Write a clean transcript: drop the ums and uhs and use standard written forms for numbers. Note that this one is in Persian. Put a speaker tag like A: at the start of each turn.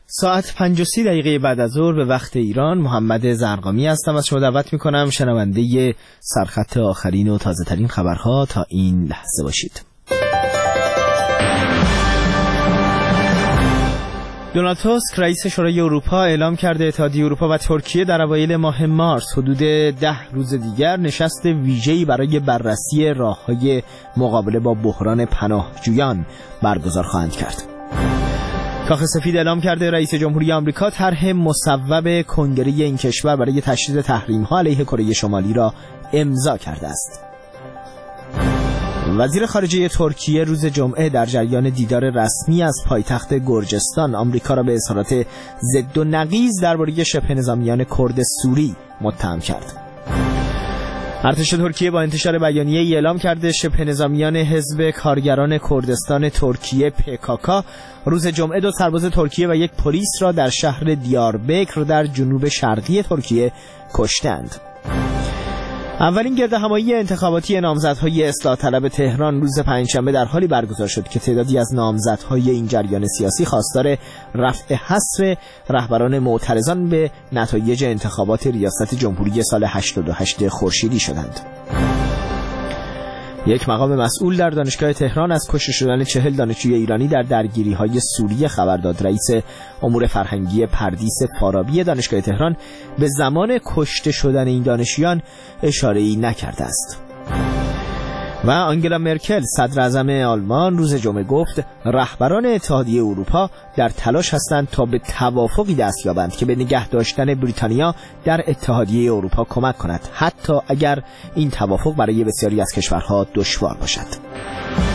A: ساعت 5:30 بعد از ظهر به وقت ایران. محمد زرقامی هستم. از شما دعوت میکنم شنونده سرخط آخرین و تازه ترین خبرها تا این لحظه باشید. دونالد تاسک رئیس شورای اروپا اعلام کرده اتحادیه اروپا و ترکیه در اوایل ماه مارس حدود 10 روز دیگر نشست ویژه‌ای برای بررسی راه‌های مقابله با بحران پناهجویان برگزار خواهند کرد. کاخ سفید اعلام کرده رئیس جمهوری آمریکا طرح مصوب کنگره این کشور برای تشدید تحریم‌ها علیه کره شمالی را امضا کرده است. وزیر خارجه ترکیه روز جمعه در جریان دیدار رسمی از پایتخت گرجستان آمریکا را به اظهارات ضد و نقیض درباره شبه نظامیان کرد سوری متهم کرد. ارتش ترکیه با انتشار بیانیه‌ای اعلام کرده شبه نظامیان حزب کارگران کردستان ترکیه PKK روز جمعه 2 سرباز ترکیه و 1 پلیس را در شهر دیاربکر در جنوب شرقی ترکیه کشتند. اولین گردهمایی انتخاباتی نامزدهای اصلاح طلب تهران روز پنجشنبه در حالی برگزار شد که تعدادی از نامزدهای این جریان سیاسی خواستار رفع حصر رهبران معترضان به نتایج انتخابات ریاست جمهوری سال 88 خورشیدی شدند. یک مقام مسئول در دانشگاه تهران از کشته شدن 40 دانشجوی ایرانی در درگیری‌های سوریه خبر داد. رئیس امور فرهنگی پردیس فارابی دانشگاه تهران به زمان کشته شدن این دانشجویان اشاره‌ای نکرده است. و آنگلا مرکل صدر اعظم آلمان روز جمعه گفت رهبران اتحادیه اروپا در تلاش هستند تا به توافقی دست یابند که به نگه داشتن بریتانیا در اتحادیه اروپا کمک کند، حتی اگر این توافق برای بسیاری از کشورها دشوار باشد.